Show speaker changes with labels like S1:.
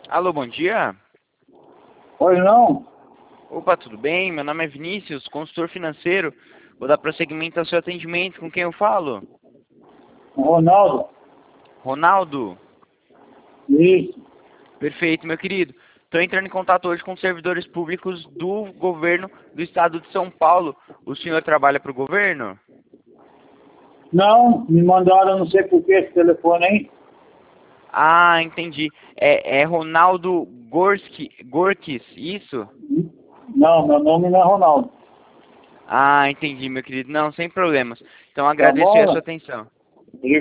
S1: Alô, bom dia.
S2: Pois não,
S1: Opa, tudo bem? Meu nome é Vinícius, consultor financeiro. Vou dar prosseguimento ao seu atendimento. Com quem eu falo?
S2: Ronaldo,
S1: Ronaldo.
S2: isso.
S1: Perfeito, meu querido. Estou entrando em contato hoje com servidores públicos do governo do estado de São Paulo. O senhor trabalha para o governo?
S2: Não, me mandaram não sei por que esse telefone aí.
S1: Ah, entendi. É Ronaldo Gorkis, isso?
S2: Não, meu nome não é Ronaldo.
S1: Ah, entendi, meu querido. Não, sem problemas. Então
S2: Tá
S1: agradeço aí a sua
S2: bom?
S1: atenção.